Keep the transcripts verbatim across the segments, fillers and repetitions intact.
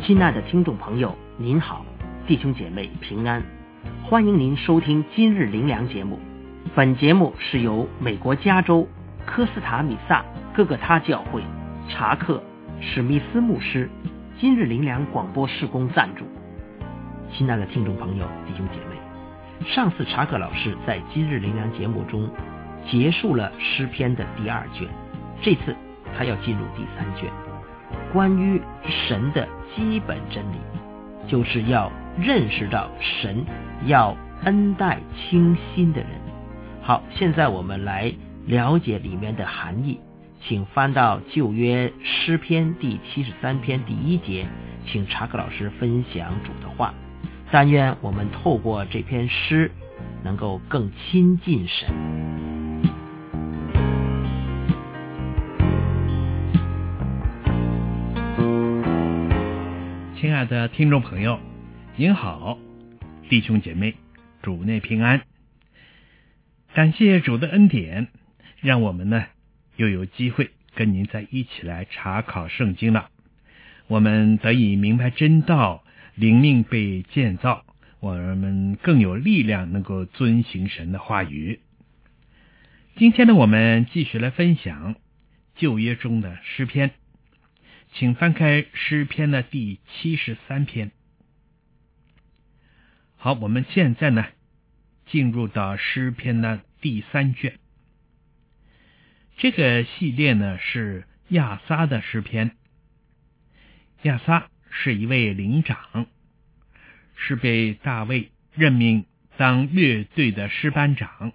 亲爱的听众朋友，您好，弟兄姐妹平安，欢迎您收听今日灵粮节目。本节目是由美国加州科斯塔米萨哥哥他教会查克史密斯牧师今日灵粮广播事工赞助。亲爱的听众朋友，弟兄姐妹，上次查克老师在今日灵粮节目中结束了诗篇的第二卷，这次他要进入第三卷，关于神的基本真理，就是要认识到神要恩待清心的人。好，现在我们来了解里面的含义，请翻到旧约诗篇第七十三篇第一节，请查克老师分享主的话。但愿我们透过这篇诗能够更亲近神。 亲爱的听众朋友，您好，弟兄姐妹，主内平安。感谢主的恩典，让我们呢又有机会跟您在一起来查考圣经了。我们得以明白真道，灵命被建造，我们更有力量能够遵行神的话语。今天呢，我们继续来分享旧约中的诗篇，请翻开诗篇的第七十三篇。好，我们现在呢进入到诗篇的第三卷。这个系列呢是亚撒的诗篇。亚撒是一位领长，是被大卫任命当乐队的诗班长。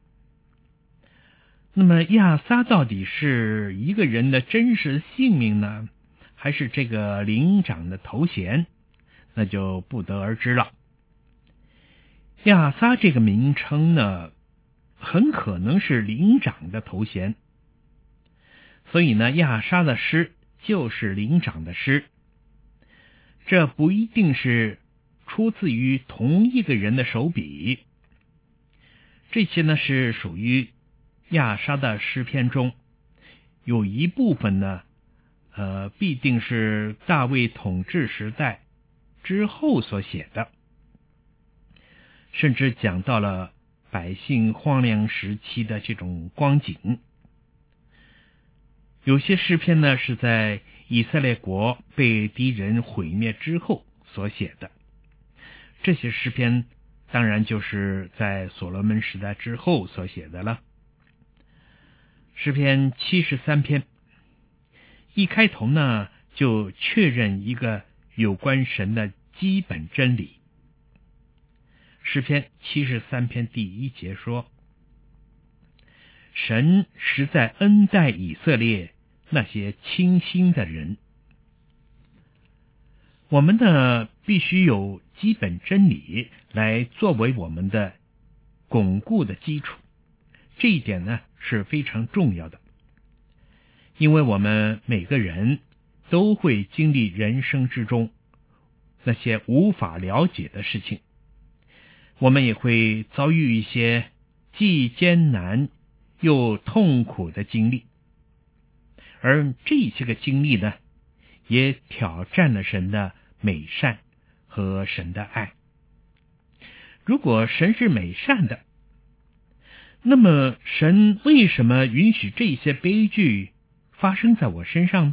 那么亚撒到底是一个人的真实姓名呢，还是这个领长的头衔，那就不得而知了。亚撒这个名称呢，很可能是领长的头衔，所以呢，亚撒的诗就是领长的诗。这不一定是出自于同一个人的手笔，这些呢是属于亚撒的诗篇中有一部分呢呃，必定是大卫统治时代之后所写的，甚至讲到了百姓荒凉时期的这种光景。有些诗篇呢是在以色列国被敌人毁灭之后所写的，这些诗篇当然就是在所罗门时代之后所写的了。诗篇七十三篇一开头呢，就确认一个有关神的基本真理。诗篇七十三篇第一节说，神实在恩待以色列那些清心的人。我们呢，必须有基本真理来作为我们的巩固的基础，这一点呢是非常重要的。因为我们每个人都会经历人生之中那些无法了解的事情，我们也会遭遇一些既艰难又痛苦的经历，而这些个经历呢，也挑战了神的美善和神的爱。如果神是美善的，那么神为什么允许这些悲剧发生在我身上呢？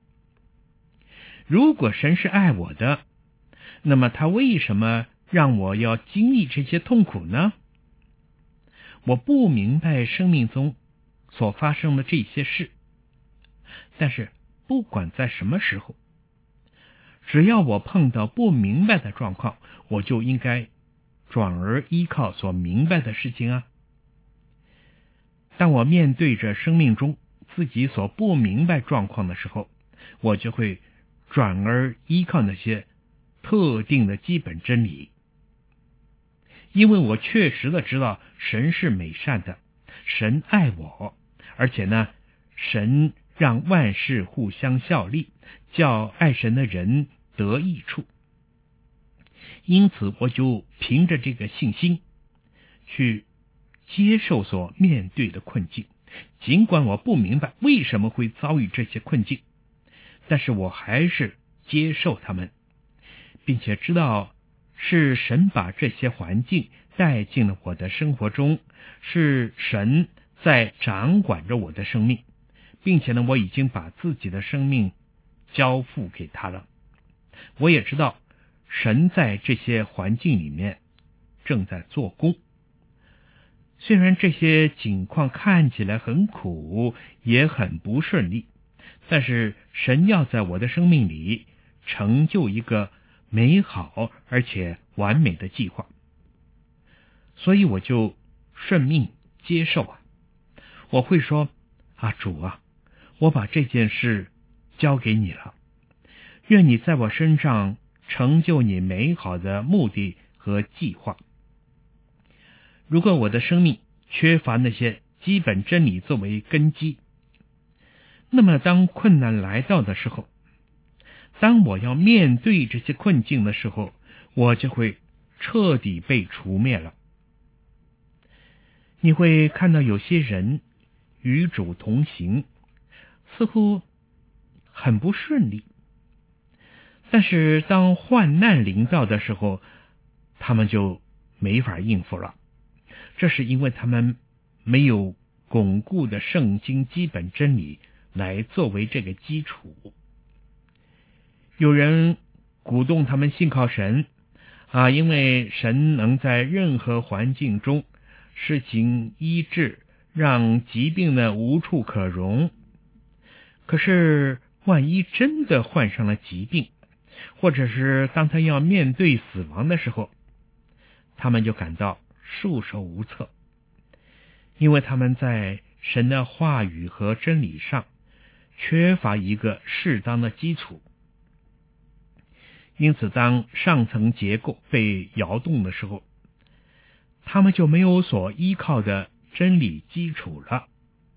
如果神是爱我的，那么他为什么让我要经历这些痛苦呢？我不明白生命中所发生的这些事，但是不管在什么时候，只要我碰到不明白的状况，我就应该转而依靠所明白的事情啊。当我面对着生命中自己所不明白状况的时候，我就会转而依靠那些特定的基本真理。因为我确实的知道神是美善的，神爱我，而且呢，神让万事互相效力，叫爱神的人得益处。因此我就凭着这个信心去接受所面对的困境，尽管我不明白为什么会遭遇这些困境，但是我还是接受他们， 并且知道是神把这些环境带进了我的生活中，是神在掌管着我的生命，并且呢，我已经把自己的生命交付给他了。我也知道神在这些环境里面正在做工，虽然这些景况看起来很苦，也很不顺利，但是神要在我的生命里成就一个美好而且完美的计划，所以我就顺命接受啊。我会说啊，主啊，我把这件事交给你了，愿你在我身上成就你美好的目的和计划。如果我的生命缺乏那些基本真理作为根基，那么当困难来到的时候，当我要面对这些困境的时候，我就会彻底被除灭了。你会看到有些人与主同行，似乎很不顺利，但是当患难临到的时候，他们就没法应付了。这是因为他们没有巩固的圣经基本真理来作为这个基础。有人鼓动他们信靠神啊，因为神能在任何环境中施行医治，让疾病呢无处可容。可是万一真的患上了疾病，或者是当他要面对死亡的时候，他们就感到束手无策，因为他们在神的话语和真理上缺乏一个适当的基础。因此当上层结构被摇动的时候，他们就没有所依靠的真理基础了。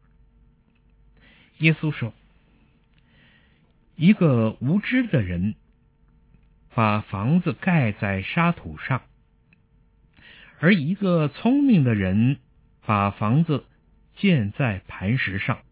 耶稣说，一个无知的人把房子盖在沙土上，而一个聪明的人把房子建在磐石上。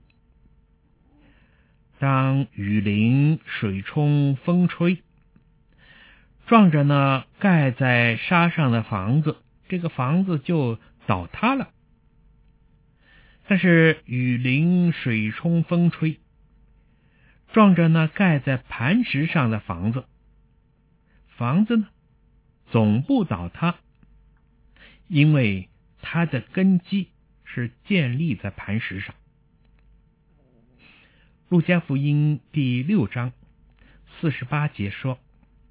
当雨淋、水冲、风吹，撞着呢盖在沙上的房子，这个房子就倒塌了。但是雨淋、水冲、风吹，撞着呢盖在磐石上的房子，房子呢总不倒塌，因为它的根基是建立在磐石上。路加福音第六章四十八节说，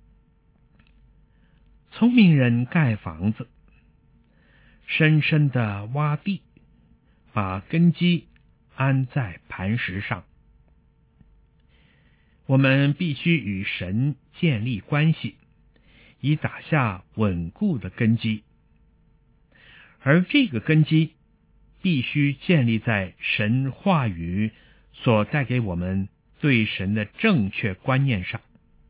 聪明人盖房子，深深的挖地，把根基安在磐石上。我们必须与神建立关系，以打下稳固的根基，而这个根基必须建立在神话语所带给我们对神的正确观念上。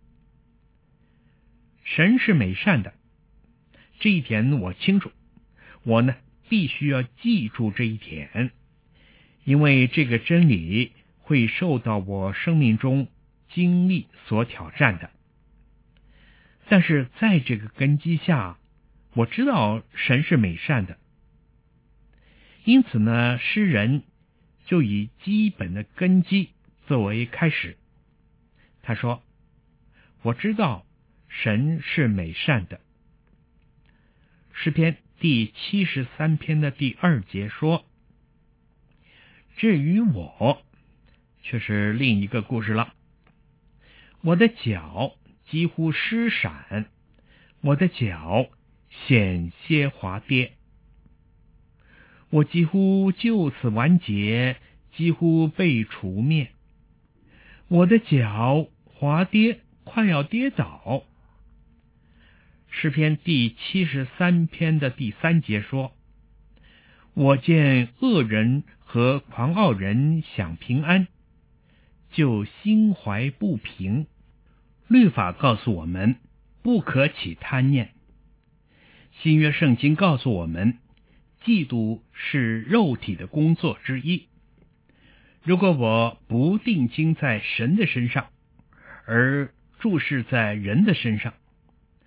神是美善的，这一点我清楚，我呢必须要记住这一点，因为这个真理会受到我生命中经历所挑战的。但是在这个根基下，我知道神是美善的，因此呢，诗人就以基本的根基作为开始。他说，我知道神是美善的。诗篇第七十三篇的第二节说，至于我，却是另一个故事了。我的脚几乎失闪，我的脚险些滑跌，我几乎就此完结，几乎被除灭，我的脚滑跌，快要跌倒。诗篇第七十三篇的第三节说，我见恶人和狂傲人享平安，就心怀不平。律法告诉我们不可起贪念，新约圣经告诉我们嫉妒是肉体的工作之一。如果我不定睛在神的身上，而注视在人的身上，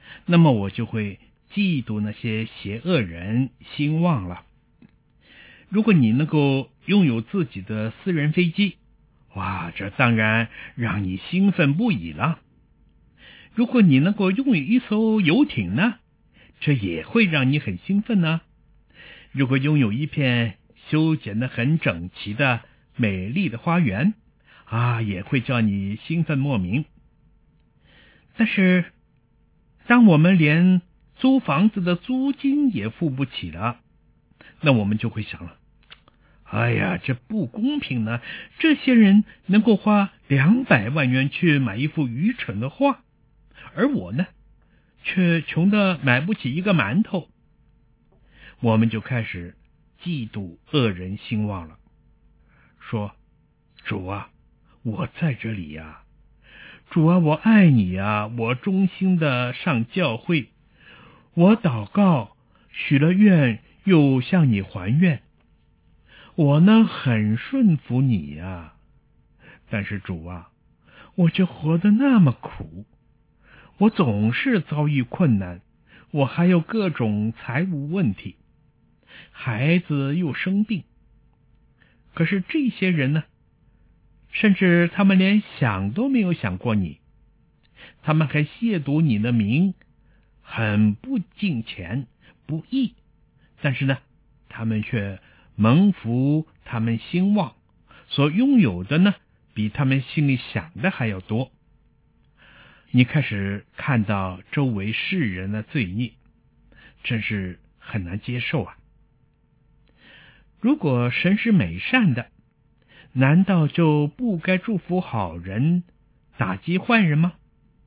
那么我就会嫉妒那些邪恶人兴旺了。如果你能够拥有自己的私人飞机，哇，这当然让你兴奋不已了。如果你能够拥有一艘游艇呢，这也会让你很兴奋呢。如果拥有一片修剪得很整齐的美丽的花园啊，也会叫你兴奋莫名。但是当我们连租房子的租金也付不起了，那我们就会想了，哎呀，这不公平呢！这些人能够花两百万元去买一幅愚蠢的画，而我呢，却穷得买不起一个馒头。我们就开始嫉妒恶人兴旺了，说：主啊，我在这里呀！主啊，我爱你呀！我忠心的上教会，我祷告，许了愿，又向你还愿。我呢，很顺服你呀。但是主啊，我却活得那么苦，我总是遭遇困难，我还有各种财务问题，孩子又生病。可是这些人呢，甚至他们连想都没有想过你，他们还亵渎你的名，很不敬虔不义，但是呢，他们却蒙福，他们兴旺，所拥有的呢，比他们心里想的还要多。你开始看到周围世人的罪孽，真是很难接受啊。如果神是美善的，难道就不该祝福好人，打击坏人吗？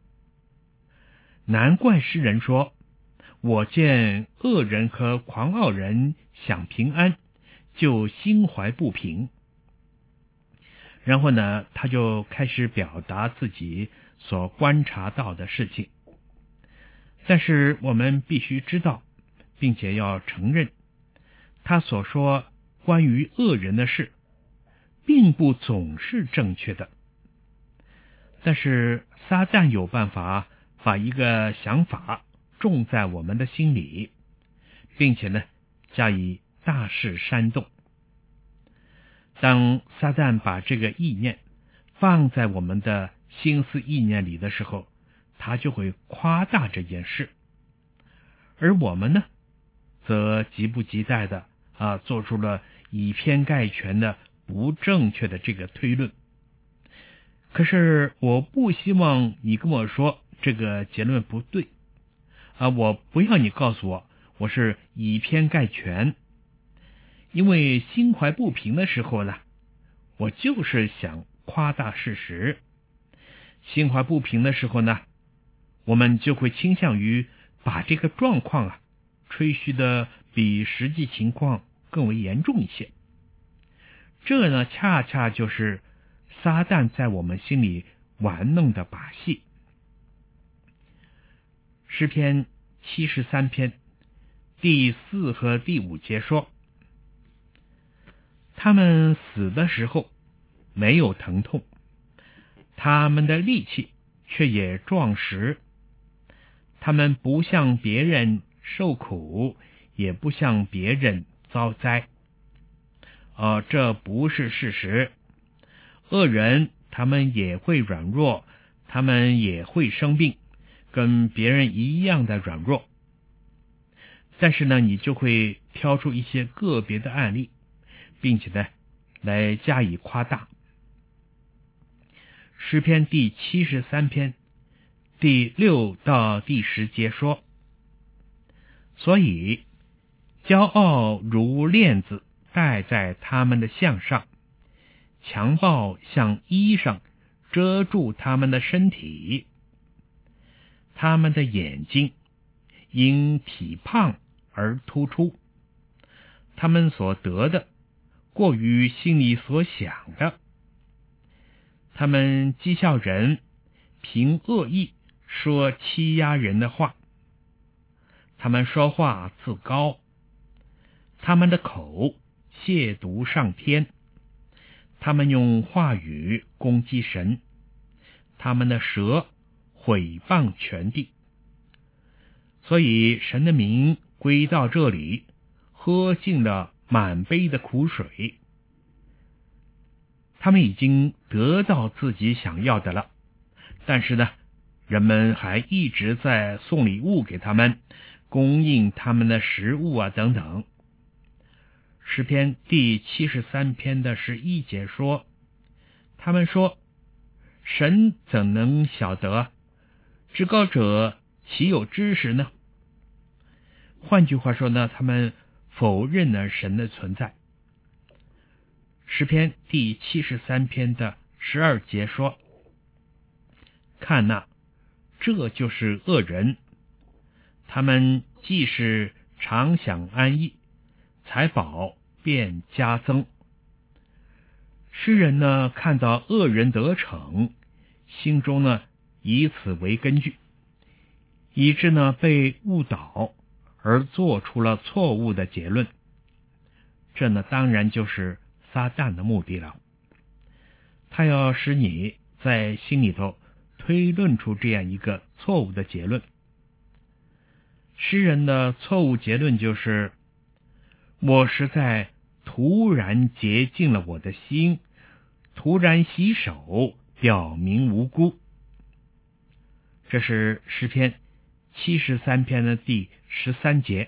难怪诗人说，我见恶人和狂傲人享平安，就心怀不平。然后呢，他就开始表达自己所观察到的事情。但是我们必须知道，并且要承认，他所说关于恶人的事，并不总是正确的。但是撒旦有办法把一个想法种在我们的心里，并且呢，加以大肆煽动。当撒旦把这个意念放在我们的心思意念里的时候，他就会夸大这件事，而我们呢，则急不及待的啊，做出了以偏概全的不正确的这个推论。可是我不希望你跟我说这个结论不对啊，我不要你告诉我我是以偏概全，因为心怀不平的时候呢，我就是想夸大事实。心怀不平的时候呢，我们就会倾向于把这个状况啊吹嘘的比实际情况更为严重一些。这呢，恰恰就是撒旦在我们心里玩弄的把戏。诗篇七十三篇第四和第五节说，他们死的时候没有疼痛，他们的力气却也壮实，他们不向别人受苦，也不向别人遭灾。呃，这不是事实。恶人他们也会软弱，他们也会生病，跟别人一样的软弱。但是呢，你就会挑出一些个别的案例，并且呢，来加以夸大。诗篇第七十三篇第六到第十节说，所以骄傲如链子戴在他们的项上，强暴像衣裳遮住他们的身体，他们的眼睛因体胖而突出，他们所得的过于心里所想的，他们讥笑人，凭恶意说欺压人的话，他们说话自高，他们的口亵渎上天，他们用话语攻击神，他们的舌毁谤全地。 所以神的民归到这里，喝尽了满杯的苦水。他们已经得到自己想要的了，但是呢，人们还一直在送礼物给他们，供应他们的食物啊等等。诗篇第七十三篇的十一节说，他们说，神怎能晓得？至高者岂有知识呢？换句话说呢，他们否认了神的存在。诗篇第七十三篇的十二节说，看哪，这就是恶人，他们既是常享安逸，财宝便加增。诗人呢，看到恶人得逞，心中呢以此为根据，以致呢被误导，而做出了错误的结论。这呢当然就是撒旦的目的了，他要使你在心里头推论出这样一个错误的结论。诗人的错误结论就是，我实在突然洁净了我的心，突然洗手，表明无辜。这是诗篇七十三篇的第十三节。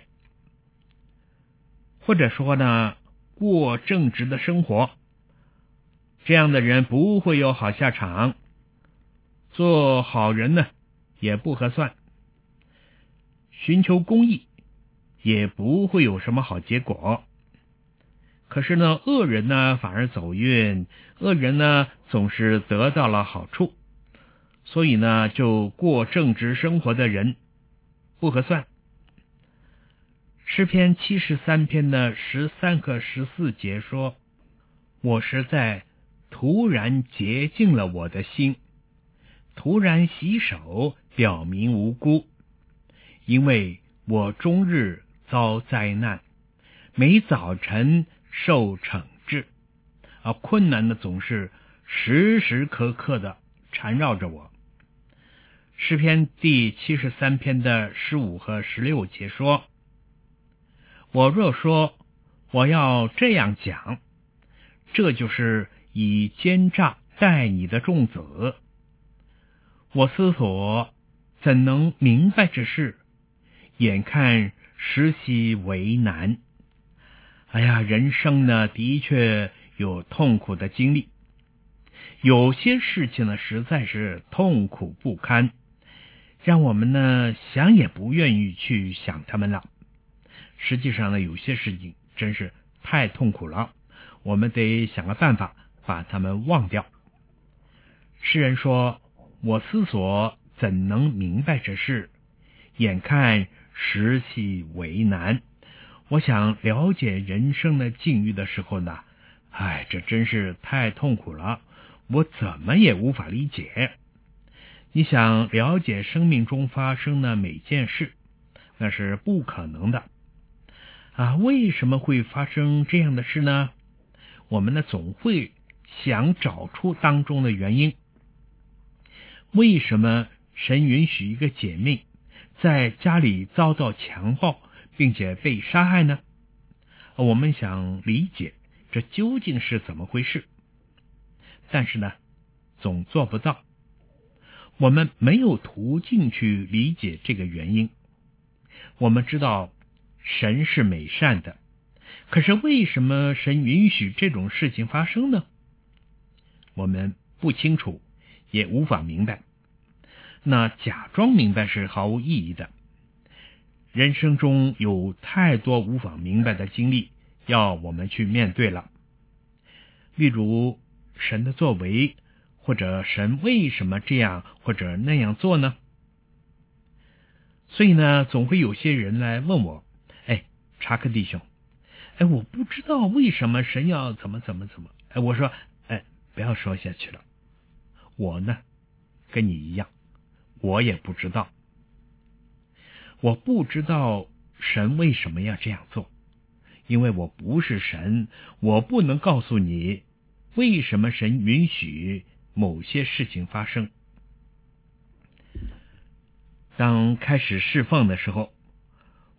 或者说呢，过正直的生活，这样的人不会有好下场，做好人呢也不合算，寻求公义也不会有什么好结果。可是呢，恶人呢反而走运，恶人呢总是得到了好处，所以呢就过正直生活的人不合算。诗篇七十三篇的十三和十四节说，我实在突然洁净了我的心，突然洗手，表明无辜，因为我终日遭灾难，每早晨受惩治，啊，困难的总是时时刻刻的缠绕着我。诗篇第七十三篇的十五和十六节说，我若说我要这样讲，这就是以奸诈待你的众子。我思索怎能明白这事，眼看实习为难。哎呀，人生呢的确有痛苦的经历，有些事情呢实在是痛苦不堪，让我们呢想也不愿意去想他们了。实际上呢，有些事情真是太痛苦了，我们得想个办法把他们忘掉。诗人说，我思索怎能明白这事，眼看时系为难。我想了解人生的境遇的时候呢，哎，这真是太痛苦了，我怎么也无法理解。你想了解生命中发生的每件事，那是不可能的啊！为什么会发生这样的事呢？我们呢总会想找出当中的原因。为什么神允许一个姐妹在家里遭到强暴，并且被杀害呢？我们想理解这究竟是怎么回事，但是呢，总做不到。我们没有途径去理解这个原因。我们知道神是美善的，可是为什么神允许这种事情发生呢？我们不清楚，也无法明白。那假装明白是毫无意义的。人生中有太多无法明白的经历要我们去面对了，例如神的作为，或者神为什么这样或者那样做呢？所以呢，总会有些人来问我，哎，查克弟兄，哎，我不知道为什么神要怎么怎么怎么。哎，我说，哎，不要说下去了，我呢跟你一样，我也不知道。我不知道神为什么要这样做，因为我不是神，我不能告诉你为什么神允许某些事情发生。当开始侍奉的时候，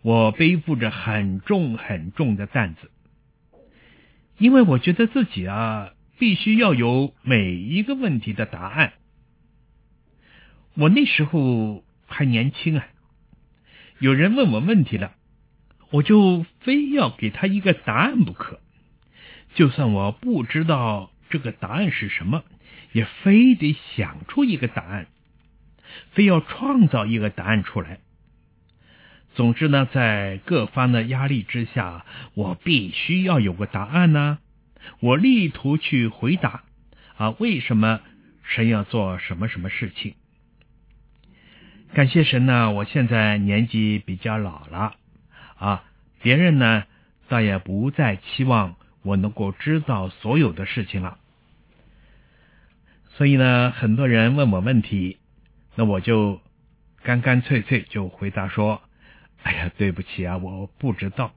我背负着很重很重的担子，因为我觉得自己啊，必须要有每一个问题的答案。我那时候还年轻啊，有人问我问题了，我就非要给他一个答案不可，就算我不知道这个答案是什么，也非得想出一个答案，非要创造一个答案出来。总之呢，在各方的压力之下，我必须要有个答案呢、啊。我力图去回答啊，为什么神要做什么什么事情。感谢神呢，我现在年纪比较老了啊，别人呢倒也不再期望我能够知道所有的事情了。所以呢，很多人问我问题，那我就干干脆脆就回答说，哎呀，对不起啊，我不知道。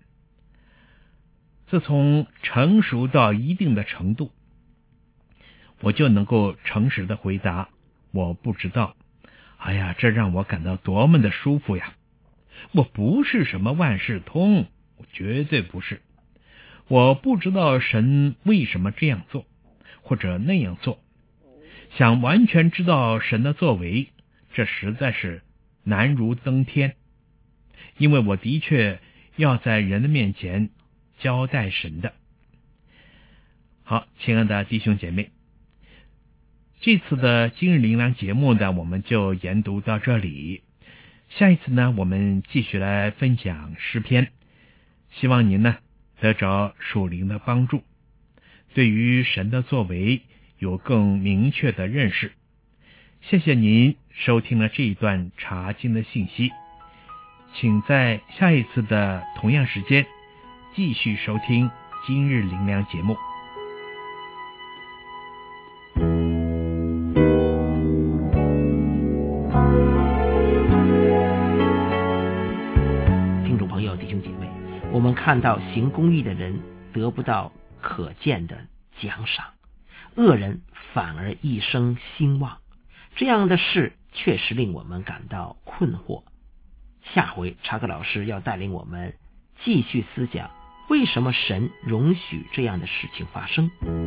自从成熟到一定的程度，我就能够诚实的回答，我不知道。哎呀，这让我感到多么的舒服呀！我不是什么万事通，我绝对不是。我不知道神为什么这样做，或者那样做。想完全知道神的作为，这实在是难如登天。因为我的确要在人的面前交代神的。好，亲爱的弟兄姐妹，这次的今日灵粮节目呢，我们就研读到这里。下一次呢，我们继续来分享诗篇，希望您呢得着属灵的帮助，对于神的作为有更明确的认识。谢谢您收听了这一段查经的信息，请在下一次的同样时间继续收听今日灵粮节目。 我们看到行公义的人得不到可见的奖赏，恶人反而一生兴旺，这样的事确实令我们感到困惑。下回查克老师要带领我们继续思想，为什么神容许这样的事情发生。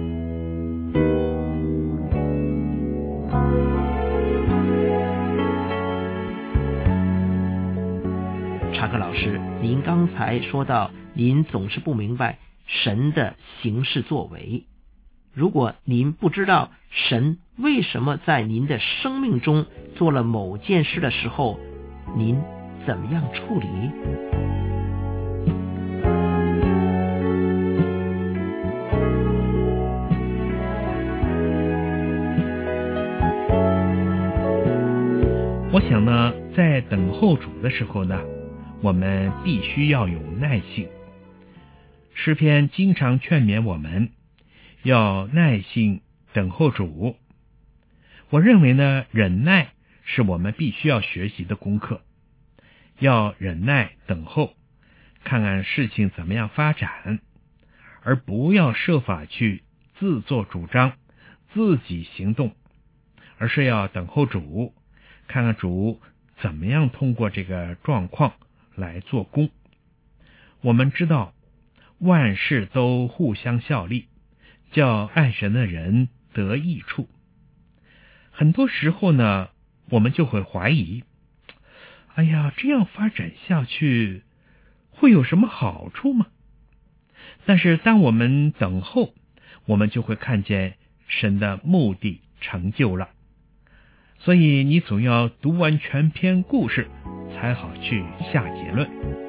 查克老师，您刚才说到您总是不明白神的行事作为，如果您不知道神为什么在您的生命中做了某件事的时候，您怎么样处理？ 我想呢，在等候主的时候呢，我们必须要有耐性。诗篇经常劝勉我们要耐心等候主。我认为呢，忍耐是我们必须要学习的功课，要忍耐等候，看看事情怎么样发展，而不要设法去自作主张，自己行动，而是要等候主，看看主怎么样通过这个状况来做工。我们知道万事都互相效力，叫爱神的人得益处。很多时候呢，我们就会怀疑，哎呀，这样发展下去会有什么好处吗？但是当我们等候，我们就会看见神的目的成就了。所以你总要读完全篇故事才好去下结论。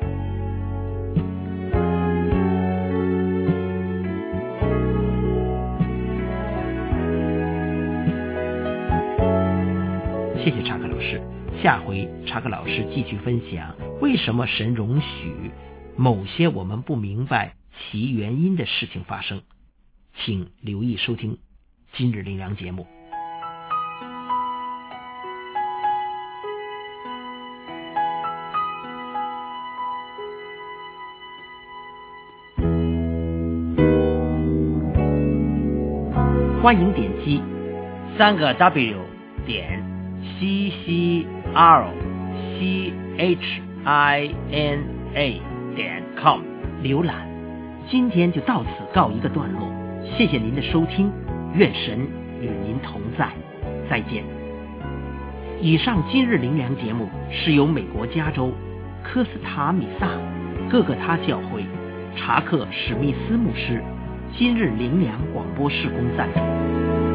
谢谢查克老师，下回查克老师继续分享为什么神容许某些我们不明白其原因的事情发生。请留意收听今日灵粮节目。欢迎点击三个 W 点 C C R C H i n a 点 com 浏览。今天就到此告一个段落，谢谢您的收听，愿神与您同在，再见。以上今日灵粮节目是由美国加州科斯塔米萨各个他教会查克史密斯牧师今日灵粮广播事工赞助。